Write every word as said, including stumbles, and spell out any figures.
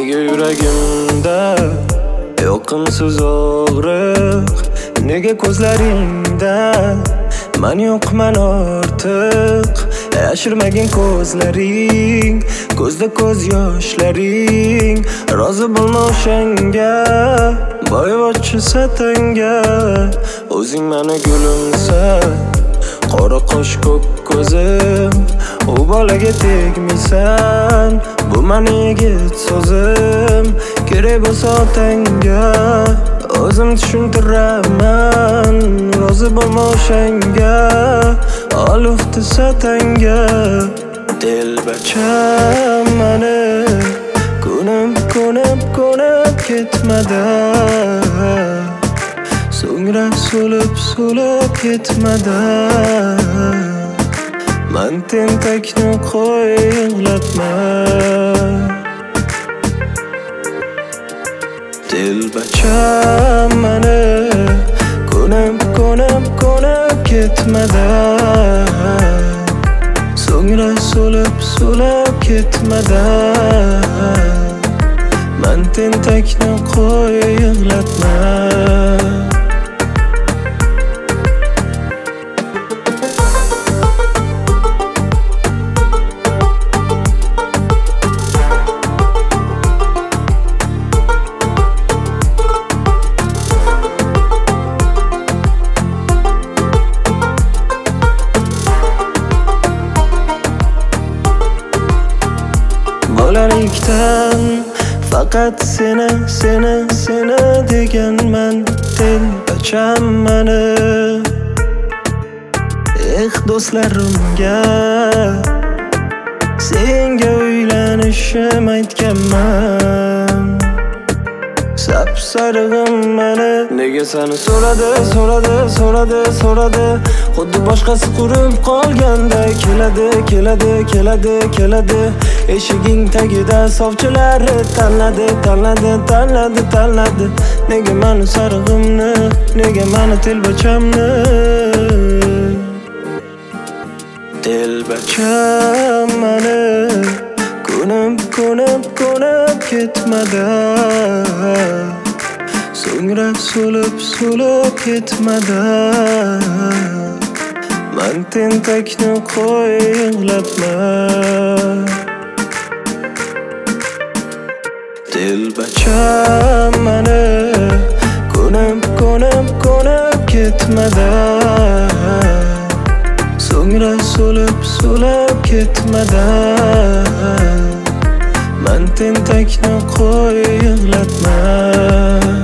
Nega yuragimda yoqimsiz og'riq? Nega ko'zlaringda men yo'qman ortiq? Yashirmagin ko'zlaring, ko'zda ko'z yoshlaring. Rozi bo'lma o'shanga, boyvachchi satanga. O'zing meni gulimsa, qora qosh ko'k ko'zim. U bolaga tegmaysan, bu meni yigit so'zim. Kerak bo'lsa otangga o'zim tushuntiraman. Rozi bo'lma o'shanga, olufti satanga. Dilbacham meni ko'nib ko'nib ko'nib ketmadi. So'ngra so'lib so'lib ketmadi. Men tentakni qo'y yig'latma. Dilbacham meni ko'nib ko'nib ko'nib ketmadi. So'ngra so'lib so'lib ketmadi. Men tentakni qo'y yig'latma. Bolalikdan faqat seni, seni, seni deganman. Dilbacham meni eh do'stlarimga senga uylanishim aytganman. Sapsarig'im meni nega seni so'radi, so'radi, so'radi, so'radi. Xuddi boshqasi qurib qolganda keladi, keladi, keladi, keladi. Eshiging tagida sovchilari tanladi, tanladi, tanladi, tanladi. Nega meni sarig'imni, nega meni dilbachamni? Dilbacham meni ko'nib ko'nib ko'nib ketmadi. So'ngra so'lib so'lib ketmadi. Men tentakni qo'y yig'latma. Dilbacham meni ko'nib ko'nib ko'nib ketmadi. So'ngra so'lib so'lib ketmadi. Men tentakni qo'y yig'latma.